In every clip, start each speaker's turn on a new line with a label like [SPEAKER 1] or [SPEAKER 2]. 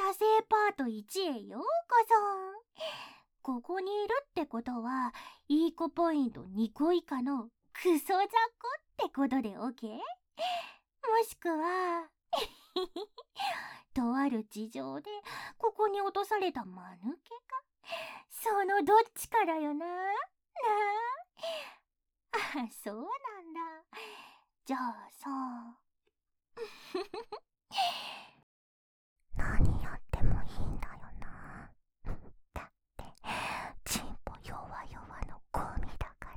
[SPEAKER 1] 生パート1へようこそ。ここにいるってことは、いい子ポイント2個以下のクソ雑魚ってことで OK？ もしくはとある事情でここに落とされた間抜けか、そのどっちかだよな。あ、そうなんだ。じゃあさ
[SPEAKER 2] 何やってもいいんだよな。だってチンポ弱々のゴミだから。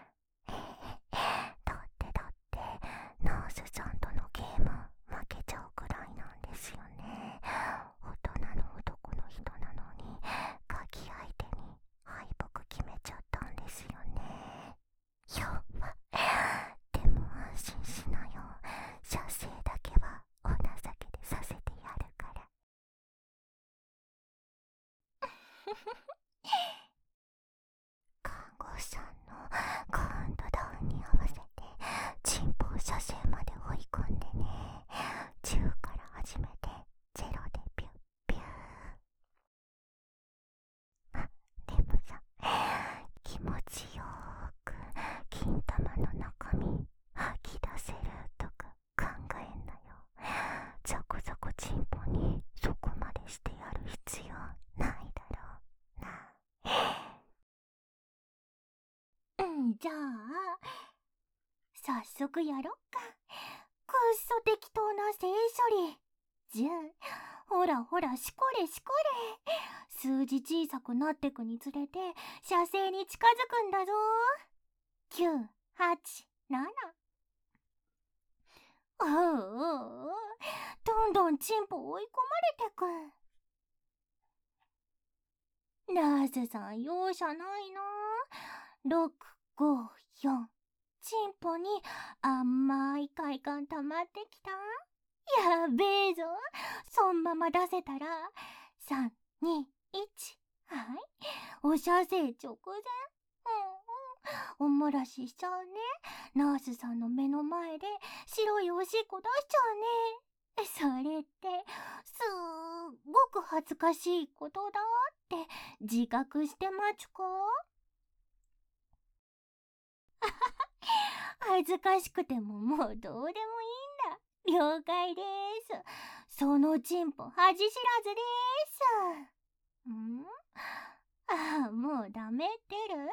[SPEAKER 2] だってナースさんとのゲーム負けちゃうくらいなんですよね。大人の男の人なのにガキ相手に敗北決めちゃったんですよね。弱でも安心しなよ。射精だけはお情けでさせてやるから。看護師さんのカウントダウンに合わせてチンポを射精まで追い込んでね。10から始めて0でピュッピュー。でもさ、気持ちよーく金玉の中身吐き出せるとか考えんなよ。ザコザコチンポにそこまでしてやる必要ないだろうな。
[SPEAKER 1] じゃあ早速やろっか。くっそ適当な性処理。じゃあほらほら、しこれしこれ。数字小さくなってくにつれて射精に近づくんだぞ。9、8、7。おうおうおう、どんどんチンポ追い込まれてく。ナースさん容赦ないな。6、5、4。チンポに甘い快感溜まってきた。やべえぞ。そんまま出せたら3、2、1。はい、お射精直前。おもらししちゃうね。ナースさんの目の前で白いおしっこ出しちゃうね。それってすっごく恥ずかしいことだって自覚してまちゅか？恥ずかしくてももうどうでもいいんだ。了解です。そのチンポ恥知らずです。ああ、もうダメってる？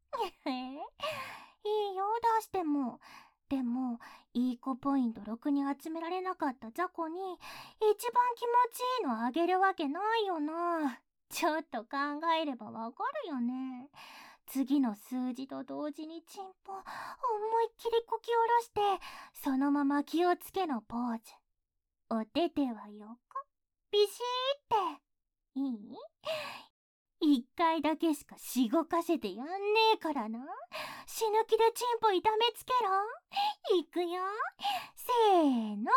[SPEAKER 1] いいよ、出しても。でもいい子ポイント6に集められなかった雑魚に一番気持ちいいのあげるわけないよな。ちょっと考えればわかるよね。次の数字と同時にチンポ思いっきりこき下ろしてそのまま気をつけのポーズ。お手手は横ビシーって。いい？一回だけしかしごかせてやんねえからな。死ぬ気でチンポ痛めつけろ。いくよ。せーの。ゼ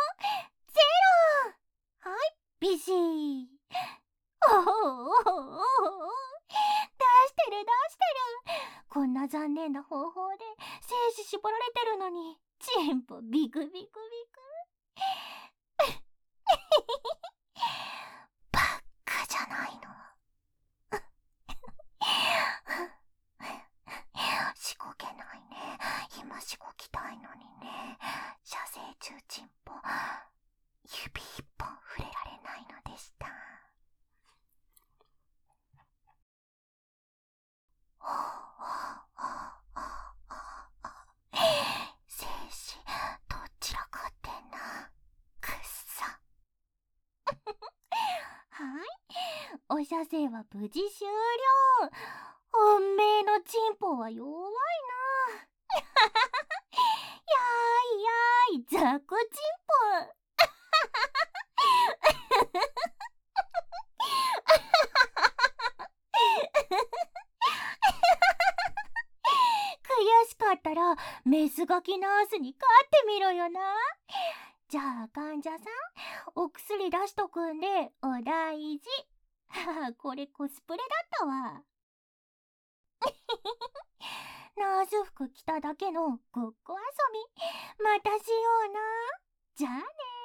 [SPEAKER 1] ロ。はい、ビシー。おおおおおお、出してる出してる。こんな残念な方法で精子絞られてるのにチンポビクビクビク。
[SPEAKER 2] バカじゃないの。しごけないね。今しごきたいのにね。射精中チンポ指一本触れられないのでした。精子どちらかってんな。くっさ。
[SPEAKER 1] はい、お射精は無事終了。本命のチンポは弱いな。やーいやーい、ザコチンポ。悔しかったらメスガキナースに勝ってみろよな。じゃあ患者さん、お薬出しとくんでお大事。これコスプレだったわ。ナース服着ただけのごっこ遊びまたしような。じゃあね。